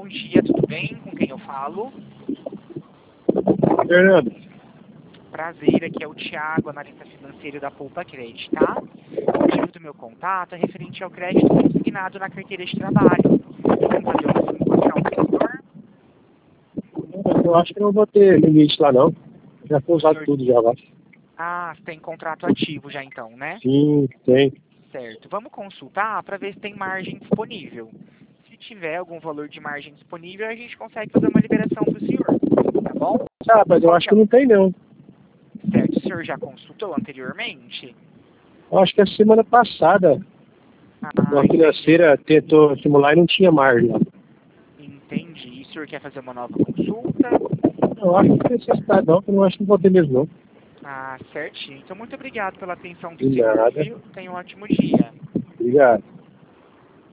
dia, tudo bem? Com quem eu falo? Fernando, Prazer, aqui é o Thiago, analista financeiro da Poupa Credit, tá? O motivo do meu contato é referente ao crédito consignado na carteira de trabalho. Vamos fazer uma simulação do setor? eu acho que não vou ter limite lá não. Já foi usado Senhor... tudo já, eu acho. Ah, você tem contrato ativo já então, né? Sim, tem. Certo. Vamos consultar para ver se tem margem disponível. Se tiver algum valor de margem disponível, a gente consegue fazer uma liberação para o senhor, tá bom? Ah, mas eu acho que não tem não. Certo. O senhor já consultou anteriormente? Eu acho que a semana passada Ah, uma financeira tentou simular e não tinha margem lá. entendi. E o senhor quer fazer uma nova consulta? Eu acho que não tem necessidade não, porque eu não acho que não vou ter mesmo não. Ah, certinho. Então, muito obrigado pela atenção do De senhor, nada. viu? Tenha um ótimo dia. Obrigado.